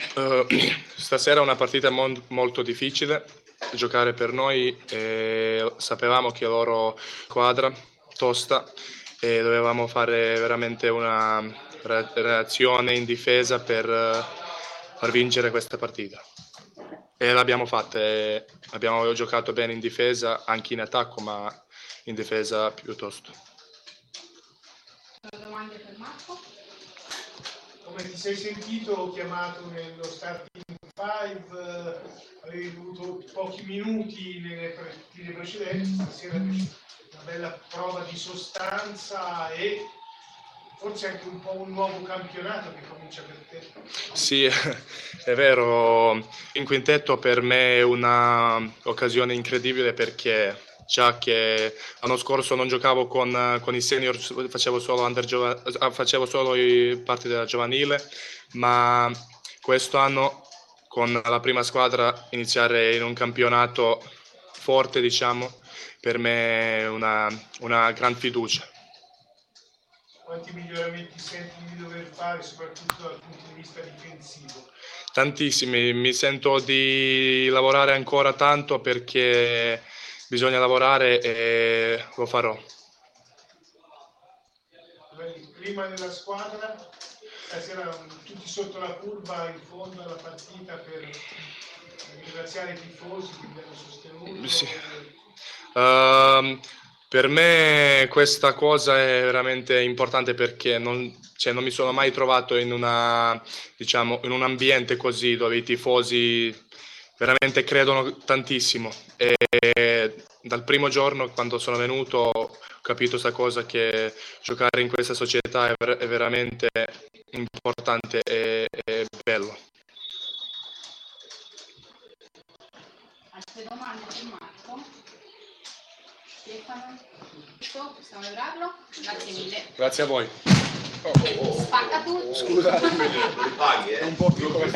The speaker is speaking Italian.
Stasera è una partita molto difficile giocare per noi, sapevamo che loro squadra tosta e dovevamo fare veramente una reazione in difesa per far vincere questa partita. E l'abbiamo fatta, abbiamo giocato bene in difesa, anche in attacco, ma in difesa piuttosto. Domande per Marco? Come ti sei sentito chiamato nello starting five? Avevi avuto pochi minuti nelle partite precedenti, stasera una bella prova di sostanza e forse anche un po' un nuovo campionato che comincia per te. Sì, è vero, in quintetto per me è un'occasione incredibile perché già che l'anno scorso non giocavo con i senior, facevo solo i parti della giovanile, ma quest'anno con la prima squadra iniziare in un campionato forte, diciamo, per me è una gran fiducia. Quanti miglioramenti senti di dover fare, soprattutto dal punto di vista difensivo? Tantissimi, mi sento di lavorare ancora tanto perché bisogna lavorare e lo farò. Prima della squadra, stasera tutti sotto la curva in fondo alla partita per ringraziare i tifosi che vi hanno sostenuto. Sì. Per me questa cosa è veramente importante perché non mi sono mai trovato in in un ambiente così dove i tifosi veramente credono tantissimo e dal primo giorno quando sono venuto ho capito questa cosa che giocare in questa società è veramente importante e bello. Altre domande per Marco? Stefano? Possiamo lograrlo? Grazie mille. Grazie a voi. Spacca tutto. Scusa, Li paghi, un po' piccolo.